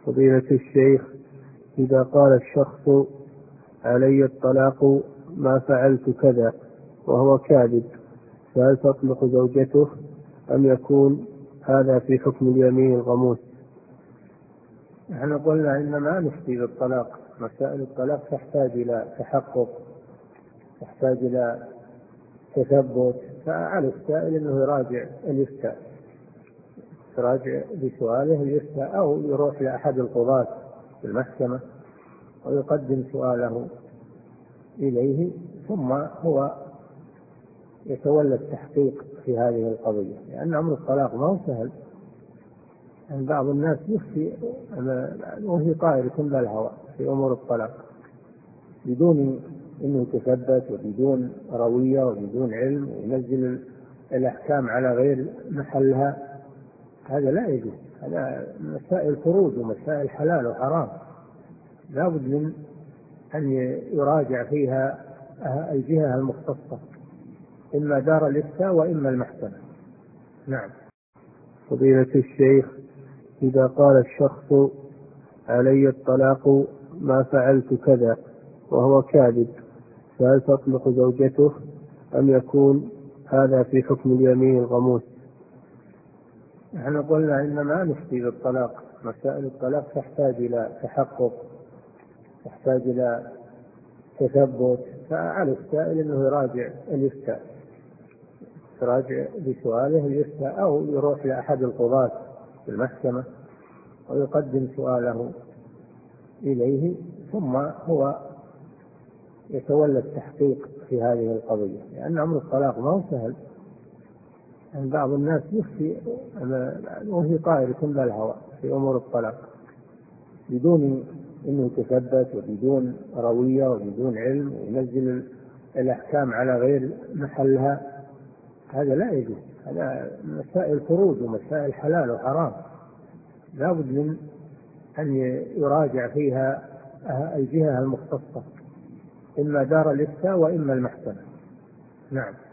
فضيلة الشيخ، إذا قال الشخص علي الطلاق ما فعلت كذا وهو كاذب، فهل تطلق زوجته أم يكون هذا في حكم اليمين الغموس؟ نحن قلنا إنما نفتي بالطلاق، مسائل الطلاق تحتاج إلى تحقق، تحتاج إلى تثبت، فعلى السائل أنه يراجع الإفتاء، يراجع بسؤاله الإفتاء، أو يروح لأحد القضاة في المحكمة ويقدم سؤاله إليه، ثم هو يتولى التحقيق في هذه القضية، لأن أمر الطلاق ما هو سهل. يعني بعض الناس يفتي وهي طائرة بالهواء في أمور الطلاق بدون أنه يتثبت وبدون روية وبدون علم، وينزل الأحكام على غير محلها. هذا لا يجوز، هذا مسائل فروج ومسائل حلال وحرام، لا بد من أن يراجع فيها الجهة المختصة، إما دار الإفتاء وإما المحكمة. نعم. فضيلة الشيخ، إذا قال الشخص علي الطلاق ما فعلت كذا وهو كاذب، فهل تطلق زوجته أم يكون هذا في حكم اليمين الغموس؟ نحن قلنا إنما نفتي بالطلاق، مسائل الطلاق تحتاج إلى تحقق، تحتاج إلى تثبت، فعلى السائل أنه يراجع الإفتاء، يراجع بسؤاله الإفتاء، أو يروح لأحد القضاة في المحكمة ويقدم سؤاله إليه، ثم هو يتولى التحقيق في هذه القضية، لأن أمر الطلاق ما هو سهل. يعني بعض الناس يفتي وهي طائرة بالهواء في أمور الطلاق بدون أنه يتثبت وبدون روية وبدون علم، وينزل الأحكام على غير محلها. هذا لا يجوز، هذا مسائل فروج ومسائل حلال وحرام، لا بد من أن يراجع فيها الجهة المختصة، إما دار الإفتاء وإما المحكمة. نعم.